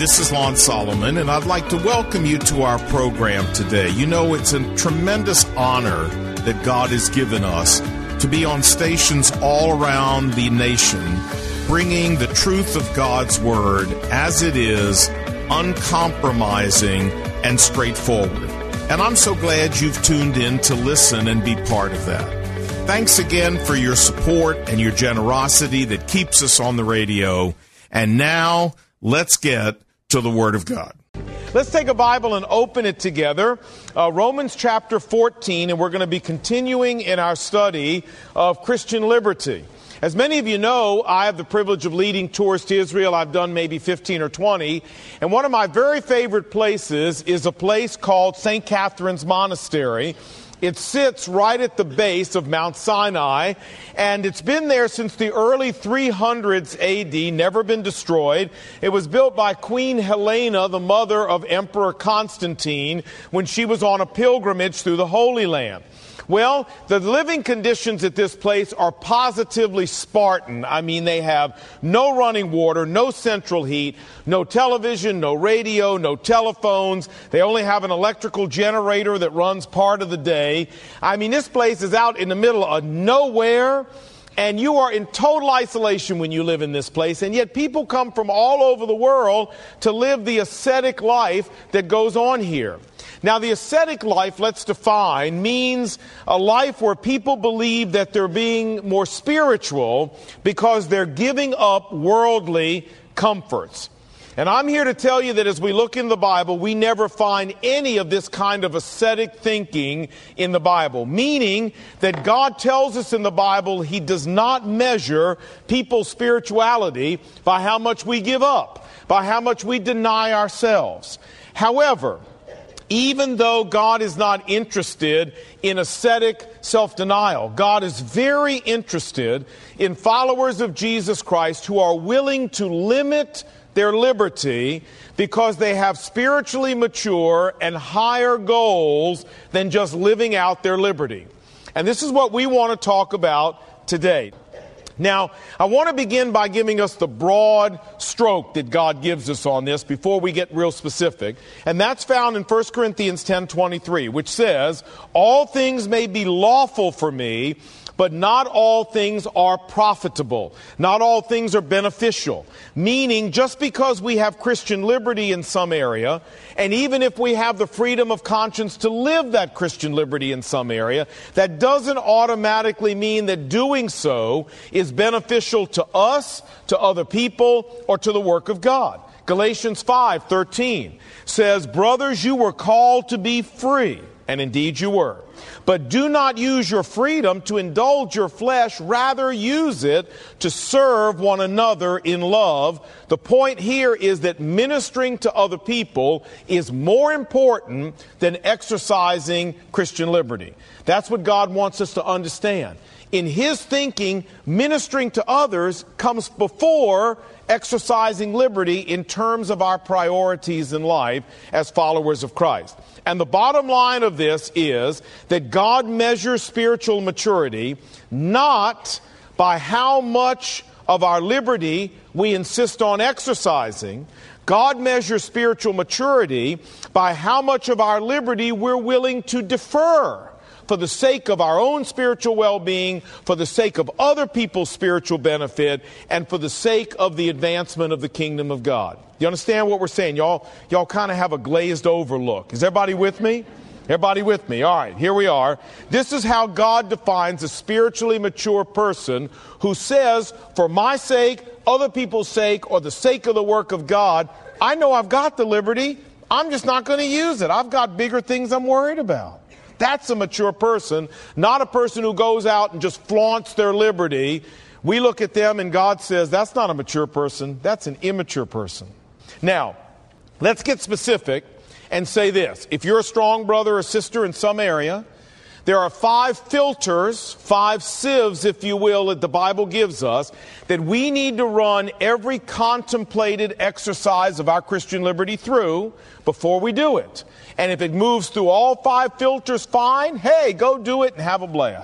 this is Lon Solomon, and I'd like to welcome you to our program today. You know, it's a tremendous honor that God has given us to be on stations all around the nation, bringing the truth of God's Word as it is, uncompromising and straightforward. And I'm so glad you've tuned in to listen and be part of that. Thanks again for your support and your generosity that keeps us on the radio. And now, let's get to the Word of God. Let's take a Bible and open it together. Romans chapter 14, and we're going to be continuing in our study of Christian liberty. As many of you know, I have the privilege of leading tours to Israel. I've done maybe 15 or 20. And one of my very favorite places is a place called St. Catherine's Monastery. It sits right at the base of Mount Sinai, and it's been there since the early 300s AD, never been destroyed. It was built by Queen Helena, the mother of Emperor Constantine, when she was on a pilgrimage through the Holy Land. Well, the living conditions at this place are positively Spartan. I mean, they have no running water, no central heat, no television, no radio, no telephones. They only have an electrical generator that runs part of the day. I mean, this place is out in the middle of nowhere, and you are in total isolation when you live in this place. And yet people come from all over the world to live the ascetic life that goes on here. Now, the ascetic life, let's define, means a life where people believe that they're being more spiritual because they're giving up worldly comforts. And I'm here to tell you that as we look in the Bible, we never find any of this kind of ascetic thinking in the Bible, meaning that God tells us in the Bible He does not measure people's spirituality by how much we give up, by how much we deny ourselves. However, even though God is not interested in ascetic self-denial, God is very interested in followers of Jesus Christ who are willing to limit their liberty because they have spiritually mature and higher goals than just living out their liberty. And this is what we want to talk about today. Now, I want to begin by giving us the broad stroke that God gives us on this before we get real specific. And that's found in 1 Corinthians 10:23, which says, "All things may be lawful for me, but not all things are profitable. Not all things are beneficial." Meaning, just because we have Christian liberty in some area, and even if we have the freedom of conscience to live that Christian liberty in some area, that doesn't automatically mean that doing so is beneficial to us, to other people, or to the work of God. Galatians 5:13 says, "Brothers, you were called to be free," and indeed you were. "But do not use your freedom to indulge your flesh, rather use it to serve one another in love." The point here is that ministering to other people is more important than exercising Christian liberty. That's what God wants us to understand. In His thinking, ministering to others comes before exercising liberty in terms of our priorities in life as followers of Christ. And the bottom line of this is that God measures spiritual maturity not by how much of our liberty we insist on exercising. God measures spiritual maturity by how much of our liberty we're willing to defer for the sake of our own spiritual well-being, for the sake of other people's spiritual benefit, and for the sake of the advancement of the kingdom of God. You understand what we're saying? Y'all kind of have a glazed over look. Is everybody with me? Everybody with me? All right, here we are. This is how God defines a spiritually mature person who says, for my sake, other people's sake, or the sake of the work of God, I know I've got the liberty. I'm just not going to use it. I've got bigger things I'm worried about. That's a mature person, not a person who goes out and just flaunts their liberty. We look at them and God says, that's not a mature person, that's an immature person. Now, let's get specific and say this. If you're a strong brother or sister in some area, there are 5 filters, 5 sieves, if you will, that the Bible gives us that we need to run every contemplated exercise of our Christian liberty through before we do it. And if it moves through all 5 filters, fine. Hey, go do it and have a blast.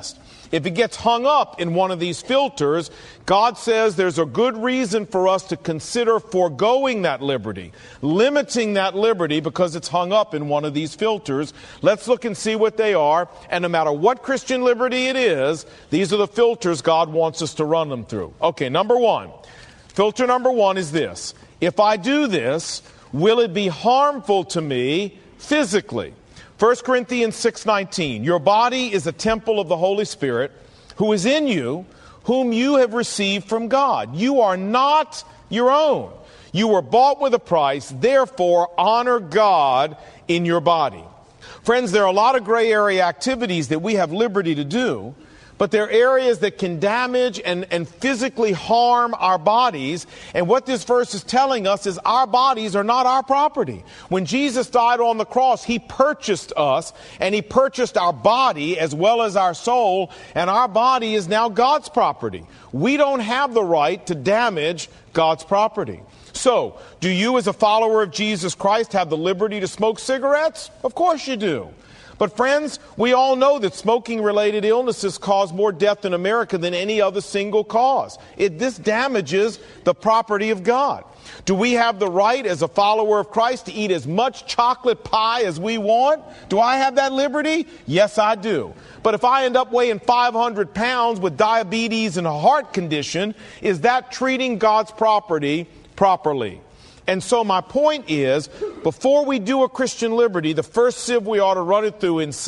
If it gets hung up in one of these filters, God says there's a good reason for us to consider foregoing that liberty, limiting that liberty because it's hung up in one of these filters. Let's look and see what they are. And no matter what Christian liberty it is, these are the filters God wants us to run them through. Okay, number one. Filter number one is this. If I do this, will it be harmful to me physically? 1 Corinthians 6:19, your body is a temple of the Holy Spirit who is in you, whom you have received from God. You are not your own. You were bought with a price, therefore honor God in your body. Friends, there are a lot of gray area activities that we have liberty to do, but there are areas that can damage and physically harm our bodies. And what this verse is telling us is our bodies are not our property. When Jesus died on the cross, he purchased us, and he purchased our body as well as our soul, and our body is now God's property. We don't have the right to damage God's property. So, do you as a follower of Jesus Christ have the liberty to smoke cigarettes? Of course you do. But friends, we all know that smoking-related illnesses cause more death in America than any other single cause. This damages the property of God. Do we have the right as a follower of Christ to eat as much chocolate pie as we want? Do I have that liberty? Yes, I do. But if I end up weighing 500 pounds with diabetes and a heart condition, is that treating God's property properly? And so my point is, before we do a Christian liberty, the first sieve we ought to run it through is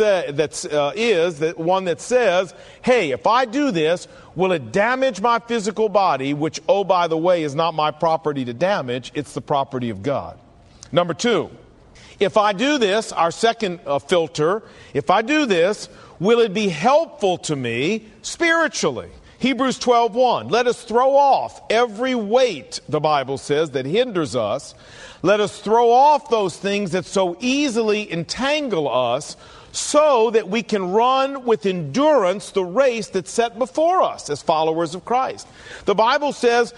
that one that says, hey, if I do this, will it damage my physical body, which, oh, by the way, is not my property to damage, it's the property of God. Number two, if I do this, our second filter, if I do this, will it be helpful to me spiritually? Hebrews 12:1, let us throw off every weight, the Bible says, that hinders us. Let us throw off those things that so easily entangle us so that we can run with endurance the race that's set before us as followers of Christ. The Bible says,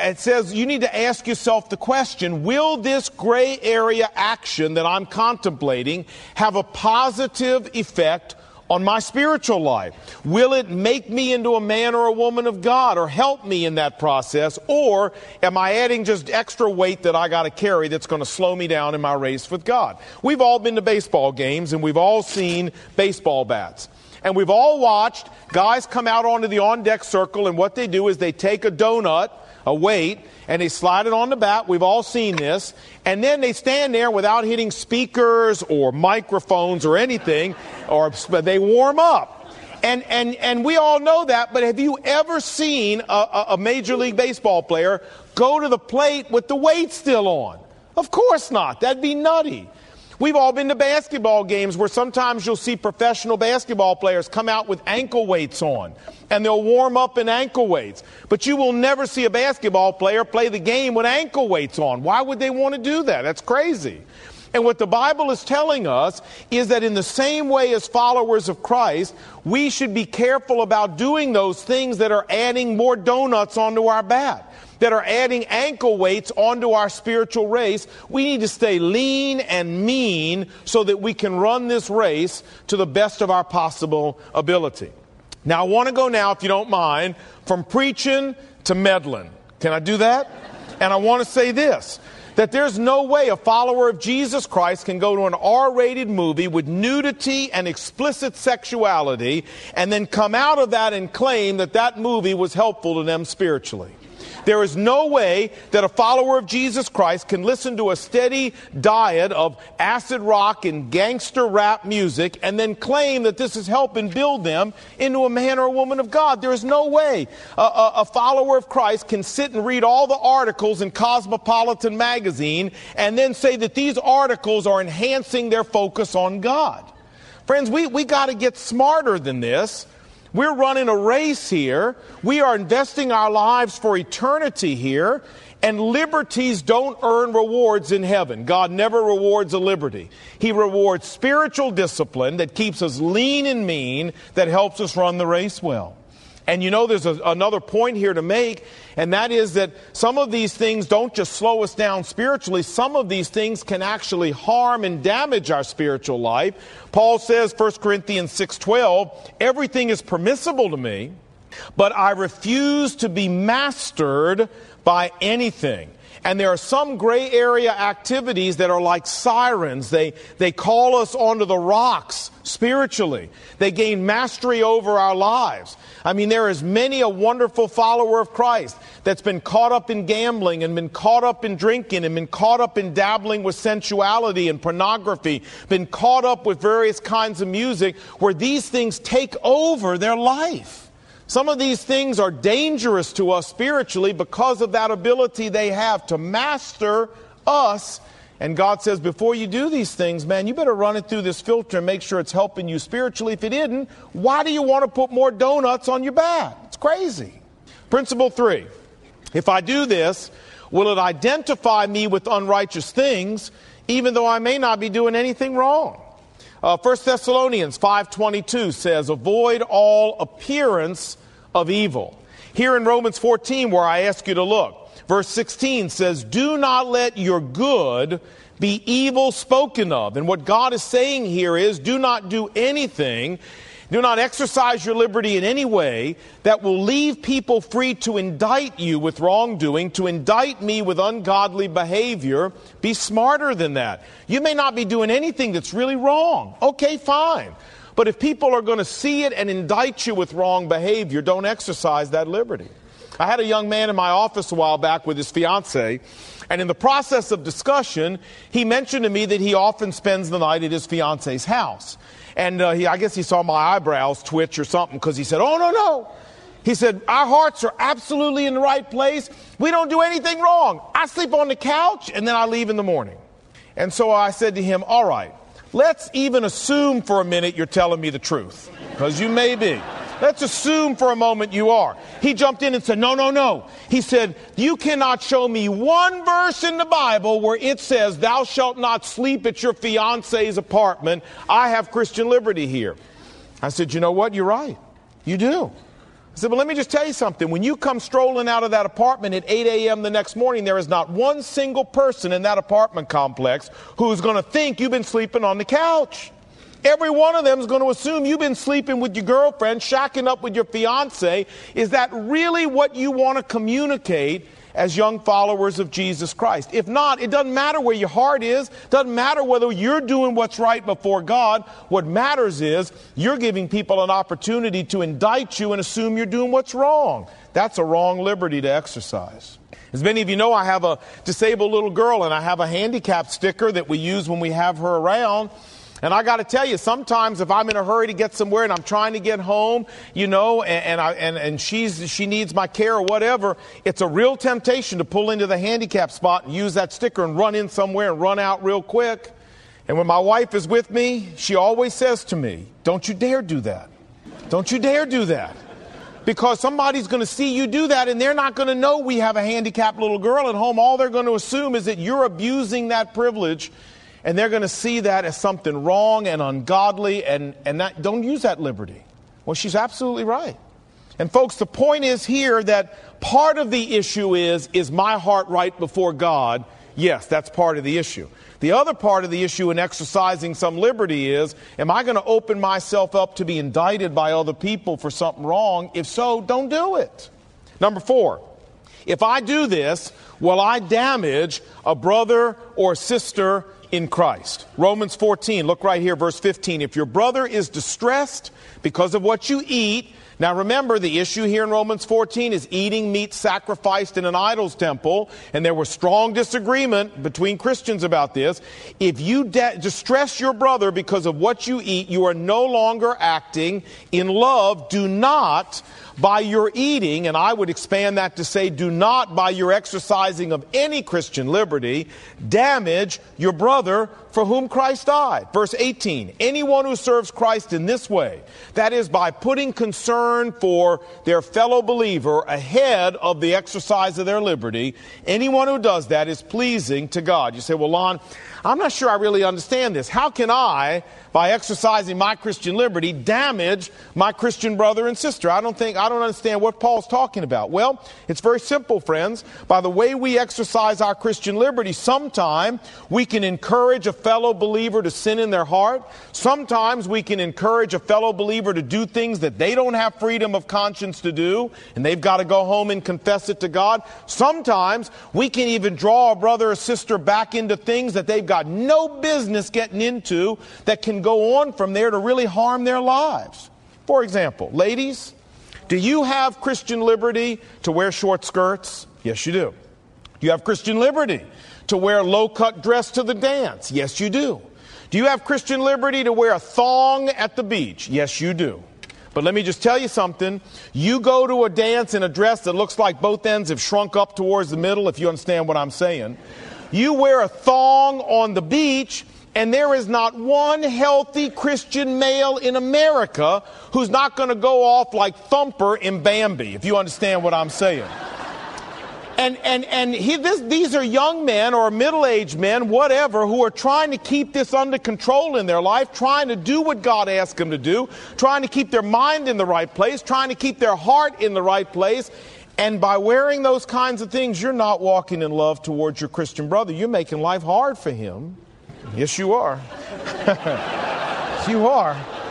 you need to ask yourself the question, will this gray area action that I'm contemplating have a positive effect on my spiritual life? Will it make me into a man or a woman of God or help me in that process? Or am I adding just extra weight that I got to carry that's going to slow me down in my race with God? We've all been to baseball games and we've all seen baseball bats. And we've all watched guys come out onto the on-deck circle, and what they do is they take a donut, a weight, and they slide it on the bat. We've all seen this. And then they stand there without hitting speakers or microphones or anything, or they warm up. And we all know that, but have you ever seen a Major League Baseball player go to the plate with the weight still on? Of course not. That'd be nutty. We've all been to basketball games where sometimes you'll see professional basketball players come out with ankle weights on, and they'll warm up in ankle weights. But you will never see a basketball player play the game with ankle weights on. Why would they want to do that? That's crazy. And what the Bible is telling us is that in the same way as followers of Christ, we should be careful about doing those things that are adding more donuts onto our bat, that are adding ankle weights onto our spiritual race. We need to stay lean and mean so that we can run this race to the best of our possible ability. Now, I want to go now, if you don't mind, from preaching to meddling. Can I do that? And I want to say this, that there's no way a follower of Jesus Christ can go to an R-rated movie with nudity and explicit sexuality and then come out of that and claim that that movie was helpful to them spiritually. There is no way that a follower of Jesus Christ can listen to a steady diet of acid rock and gangster rap music and then claim that this is helping build them into a man or a woman of God. There is no way a follower of Christ can sit and read all the articles in Cosmopolitan magazine and then say that these articles are enhancing their focus on God. Friends, we got to get smarter than this. We're running a race here. We are investing our lives for eternity here. And liberties don't earn rewards in heaven. God never rewards a liberty. He rewards spiritual discipline that keeps us lean and mean, that helps us run the race well. And you know, there's another point here to make, and that is that some of these things don't just slow us down spiritually. Some of these things can actually harm and damage our spiritual life. Paul says, 1 Corinthians 6:12, everything is permissible to me, but I refuse to be mastered by anything. And there are some gray area activities that are like sirens. They call us onto the rocks spiritually. They gain mastery over our lives. I mean, there is many a wonderful follower of Christ that's been caught up in gambling and been caught up in drinking and been caught up in dabbling with sensuality and pornography, been caught up with various kinds of music where these things take over their life. Some of these things are dangerous to us spiritually because of that ability they have to master us. And God says, before you do these things, man, you better run it through this filter and make sure it's helping you spiritually. If it isn't, why do you want to put more donuts on your back? It's crazy. Principle 3. If I do this, will it identify me with unrighteous things, even though I may not be doing anything wrong? 1 Thessalonians 5:22 says, avoid all appearance of evil. Here in Romans 14, where I ask you to look, verse 16 says, do not let your good be evil spoken of. And what God is saying here is, do not do anything, do not exercise your liberty in any way that will leave people free to indict you with wrongdoing, to indict me with ungodly behavior. Be smarter than that. You may not be doing anything that's really wrong. Okay, fine. But if people are going to see it and indict you with wrong behavior, don't exercise that liberty. I had a young man in my office a while back with his fiancée, and in the process of discussion, he mentioned to me that he often spends the night at his fiancée's house. And I guess he saw my eyebrows twitch or something, because he said, oh, no. He said, our hearts are absolutely in the right place. We don't do anything wrong. I sleep on the couch, and then I leave in the morning. And so I said to him, all right, let's even assume for a minute you're telling me the truth, because you may be. Let's assume for a moment you are. He jumped in and said, no. He said, you cannot show me one verse in the Bible where it says, thou shalt not sleep at your fiance's apartment. I have Christian liberty here. I said, you know what? You're right. You do. I said, well, let me just tell you something. When you come strolling out of that apartment at 8 a.m. the next morning, there is not one single person in that apartment complex who's going to think you've been sleeping on the couch. Every one of them is going to assume you've been sleeping with your girlfriend, shacking up with your fiance. Is that really what you want to communicate as young followers of Jesus Christ? If not, it doesn't matter where your heart is. It doesn't matter whether you're doing what's right before God. What matters is you're giving people an opportunity to indict you and assume you're doing what's wrong. That's a wrong liberty to exercise. As many of you know, I have a disabled little girl, and I have a handicap sticker that we use when we have her around. And I got to tell you, sometimes if I'm in a hurry to get somewhere and I'm trying to get home, you know, and she needs my care or whatever, it's a real temptation to pull into the handicap spot and use that sticker and run in somewhere and run out real quick. And when my wife is with me, she always says to me, don't you dare do that. Don't you dare do that. Because somebody's going to see you do that, and they're not going to know we have a handicapped little girl at home. All they're going to assume is that you're abusing that privilege. And they're going to see that as something wrong and ungodly, and that, don't use that liberty. Well, she's absolutely right. And folks, the point is here that part of the issue is my heart right before God? Yes, that's part of the issue. The other part of the issue in exercising some liberty is, am I going to open myself up to be indicted by other people for something wrong? If so, don't do it. Number 4, if I do this, will I damage a brother or sister in Christ? Romans 14, look right here, verse 15. If your brother is distressed because of what you eat, now remember, the issue here in Romans 14 is eating meat sacrificed in an idol's temple, and there was strong disagreement between Christians about this. If you distress your brother because of what you eat, you are no longer acting in love. Do not by your eating, and I would expand that to say, do not by your exercising of any Christian liberty, damage your brother for whom Christ died. Verse 18, anyone who serves Christ in this way, that is by putting concern for their fellow believer ahead of the exercise of their liberty, anyone who does that is pleasing to God. You say, well, Lon, I'm not sure I really understand this. How can I, by exercising my Christian liberty, damage my Christian brother and sister? I don't I don't understand what Paul's talking about. Well, it's very simple, friends. By the way we exercise our Christian liberty, sometimes we can encourage a fellow believer to sin in their heart. Sometimes we can encourage a fellow believer to do things that they don't have freedom of conscience to do, and they've got to go home and confess it to God. Sometimes we can even draw a brother or sister back into things that they've got no business getting into that can go on from there to really harm their lives. For example, ladies, do you have Christian liberty to wear short skirts? Yes, you do. Do you have Christian liberty to wear a low-cut dress to the dance? Yes, you do. Do you have Christian liberty to wear a thong at the beach? Yes, you do. But let me just tell you something. You go to a dance in a dress that looks like both ends have shrunk up towards the middle, if you understand what I'm saying. You wear a thong on the beach, and there is not one healthy Christian male in America who's not going to go off like Thumper in Bambi, if you understand what I'm saying. These are young men or middle-aged men, whatever, who are trying to keep this under control in their life, trying to do what God asked them to do, trying to keep their mind in the right place, trying to keep their heart in the right place. And by wearing those kinds of things, you're not walking in love towards your Christian brother. You're making life hard for him. Yes, you are. Yes, you are.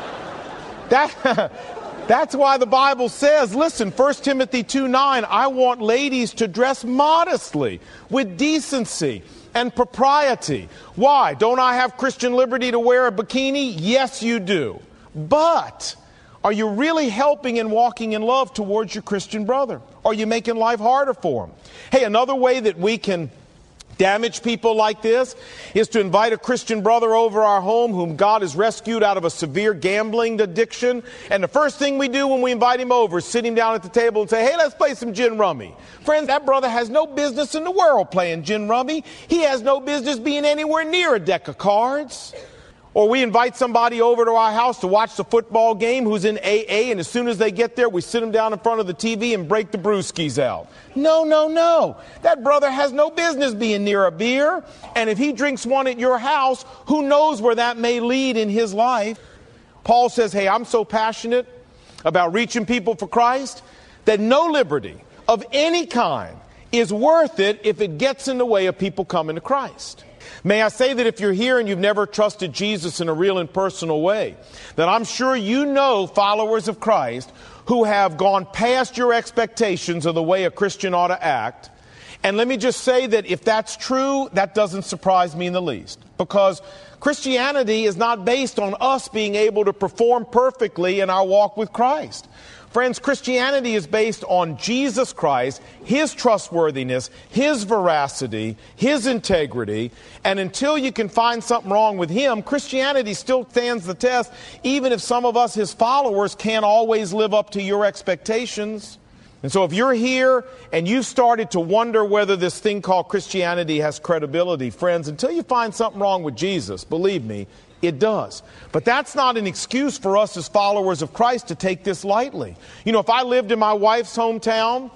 That's why the Bible says, listen, 1 Timothy 2:9, I want ladies to dress modestly, with decency and propriety. Why? Don't I have Christian liberty to wear a bikini? Yes, you do. But are you really helping and walking in love towards your Christian brother? Are you making life harder for him? Hey, another way that we can damage people like this is to invite a Christian brother over our home whom God has rescued out of a severe gambling addiction. And the first thing we do when we invite him over is sit him down at the table and say, hey, let's play some gin rummy. Friends, that brother has no business in the world playing gin rummy. He has no business being anywhere near a deck of cards. Or we invite somebody over to our house to watch the football game who's in AA, and as soon as they get there, we sit them down in front of the TV and break the brewskis out. No. That brother has no business being near a beer, and if he drinks one at your house, who knows where that may lead in his life. Paul says, hey, I'm so passionate about reaching people for Christ that no liberty of any kind is worth it if it gets in the way of people coming to Christ. May I say that if you're here and you've never trusted Jesus in a real and personal way, that I'm sure you know followers of Christ who have gone past your expectations of the way a Christian ought to act. And let me just say that if that's true, that doesn't surprise me in the least. Because Christianity is not based on us being able to perform perfectly in our walk with Christ. Friends, Christianity is based on Jesus Christ, His trustworthiness, His veracity, His integrity, and until you can find something wrong with Him, Christianity still stands the test, even if some of us, His followers, can't always live up to your expectations. And so if you're here and you've started to wonder whether this thing called Christianity has credibility, friends, until you find something wrong with Jesus, believe me, it does. But that's not an excuse for us as followers of Christ to take this lightly. You know, if I lived in my wife's hometown,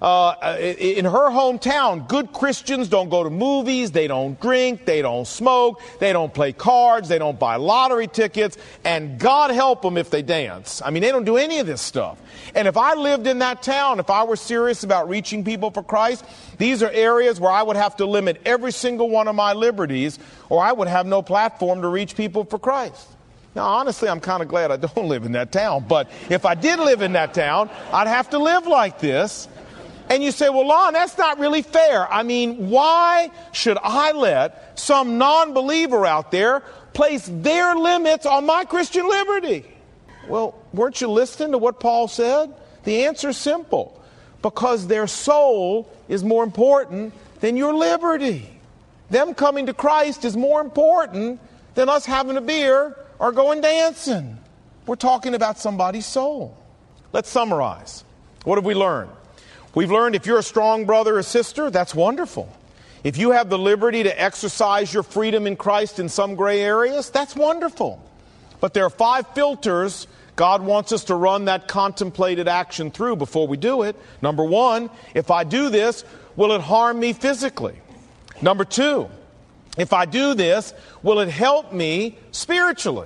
in her hometown, good Christians don't go to movies, they don't drink, they don't smoke, they don't play cards, they don't buy lottery tickets, and God help them if they dance. I mean, they don't do any of this stuff. And if I lived in that town, if I were serious about reaching people for Christ, these are areas where I would have to limit every single one of my liberties, or I would have no platform to reach people for Christ. Now, honestly, I'm kind of glad I don't live in that town, but if I did live in that town, I'd have to live like this. And you say, well, Lon, that's not really fair. I mean, why should I let some non-believer out there place their limits on my Christian liberty? Well, weren't you listening to what Paul said? The answer is simple. Because their soul is more important than your liberty. Them coming to Christ is more important than us having a beer or going dancing. We're talking about somebody's soul. Let's summarize. What have we learned? We've learned if you're a strong brother or sister, that's wonderful. If you have the liberty to exercise your freedom in Christ in some gray areas, that's wonderful. But there are 5 filters God wants us to run that contemplated action through before we do it. Number 1, if I do this, will it harm me physically? Number 2, if I do this, will it help me spiritually?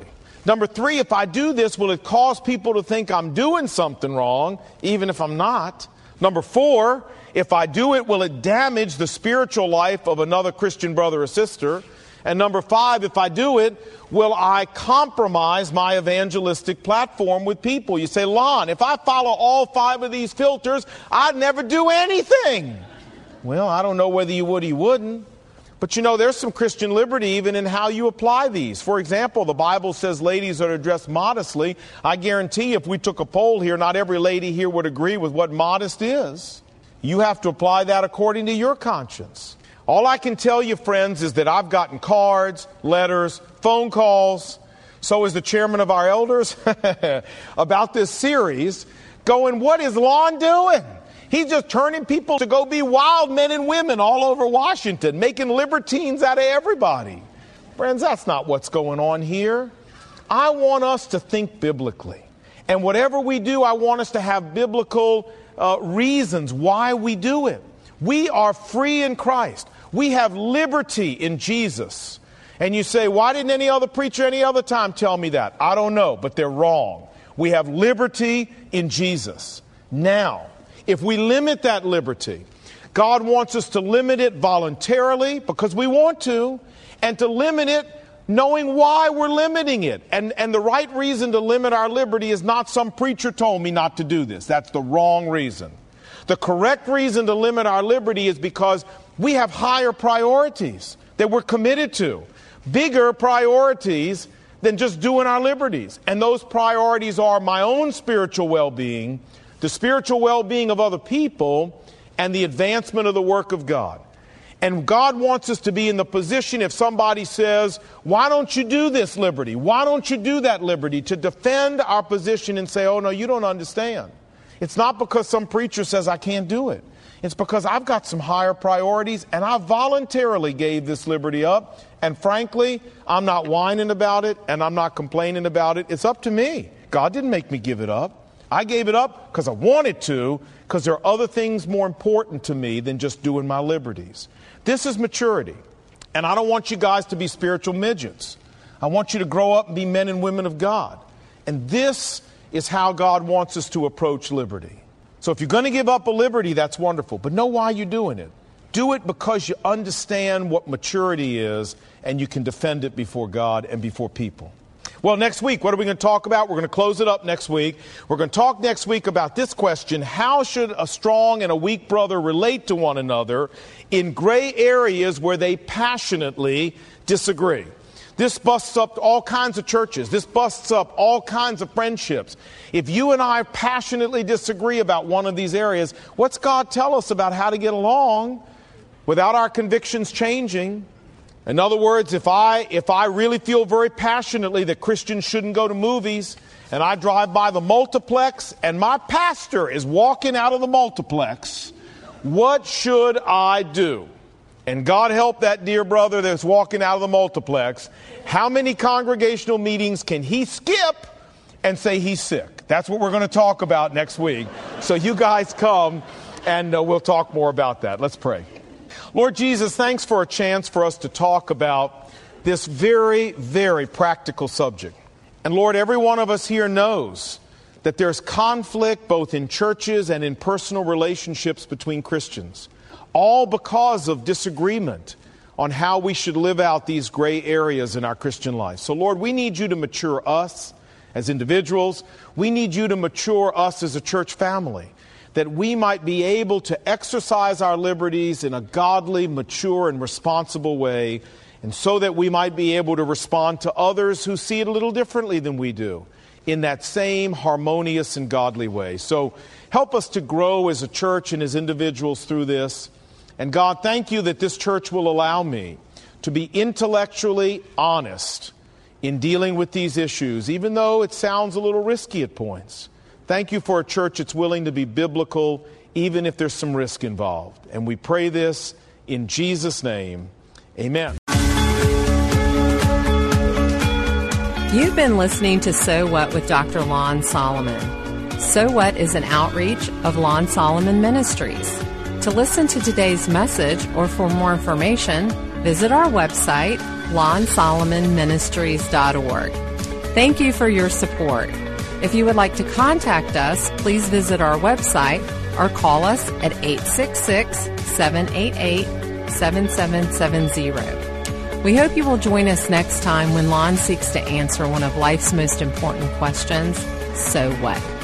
Number 3, if I do this, will it cause people to think I'm doing something wrong, even if I'm not? Number 4, if I do it, will it damage the spiritual life of another Christian brother or sister? And number 5, if I do it, will I compromise my evangelistic platform with people? You say, Lon, if I follow all 5 of these filters, I'd never do anything. Well, I don't know whether you would or you wouldn't. But you know, there's some Christian liberty even in how you apply these. For example, the Bible says ladies are to dress modestly. I guarantee if we took a poll here, not every lady here would agree with what modest is. You have to apply that according to your conscience. All I can tell you, friends, is that I've gotten cards, letters, phone calls, so is the chairman of our elders, about this series, going, what is Lon doing? He's just turning people to go be wild men and women all over Washington, making libertines out of everybody. Friends, that's not what's going on here. I want us to think biblically. And whatever we do, I want us to have biblical reasons why we do it. We are free in Christ. We have liberty in Jesus. And you say, why didn't any other preacher any other time tell me that? I don't know, but they're wrong. We have liberty in Jesus. Now, if we limit that liberty, God wants us to limit it voluntarily because we want to, and to limit it knowing why we're limiting it. And the right reason to limit our liberty is not some preacher told me not to do this. That's the wrong reason. The correct reason to limit our liberty is because we have higher priorities that we're committed to, bigger priorities than just doing our liberties. And those priorities are my own spiritual well-being, the spiritual well-being of other people, and the advancement of the work of God. And God wants us to be in the position, if somebody says, why don't you do this liberty? Why don't you do that liberty? To defend our position and say, oh, no, you don't understand. It's not because some preacher says I can't do it. It's because I've got some higher priorities, and I voluntarily gave this liberty up. And frankly, I'm not whining about it, and I'm not complaining about it. It's up to me. God didn't make me give it up. I gave it up because I wanted to, because there are other things more important to me than just doing my liberties. This is maturity. And I don't want you guys to be spiritual midgets. I want you to grow up and be men and women of God. And this is how God wants us to approach liberty. So if you're going to give up a liberty, that's wonderful. But know why you're doing it. Do it because you understand what maturity is, and you can defend it before God and before people. Well, next week, what are we going to talk about? We're going to close it up next week. We're going to talk next week about this question: how should a strong and a weak brother relate to one another in gray areas where they passionately disagree? This busts up all kinds of churches. This busts up all kinds of friendships. If you and I passionately disagree about one of these areas, what's God tell us about how to get along without our convictions changing? In other words, if I really feel very passionately that Christians shouldn't go to movies, and I drive by the multiplex and my pastor is walking out of the multiplex, what should I do? And God help that dear brother that's walking out of the multiplex. How many congregational meetings can he skip and say he's sick? That's what we're going to talk about next week. So you guys come and we'll talk more about that. Let's pray. Lord Jesus, thanks for a chance for us to talk about this very, very practical subject. And Lord, every one of us here knows that there's conflict both in churches and in personal relationships between Christians, all because of disagreement on how we should live out these gray areas in our Christian life. So Lord, we need you to mature us as individuals. We need you to mature us as a church family, that we might be able to exercise our liberties in a godly, mature, and responsible way, and so that we might be able to respond to others who see it a little differently than we do in that same harmonious and godly way. So help us to grow as a church and as individuals through this. And God, thank you that this church will allow me to be intellectually honest in dealing with these issues, even though it sounds a little risky at points. Thank you for a church that's willing to be biblical, even if there's some risk involved. And we pray this in Jesus' name. Amen. You've been listening to So What with Dr. Lon Solomon. So What is an outreach of Lon Solomon Ministries. To listen to today's message or for more information, visit our website, lonsolomonministries.org. Thank you for your support. If you would like to contact us, please visit our website or call us at 866-788-7770. We hope you will join us next time when Lon seeks to answer one of life's most important questions, so what?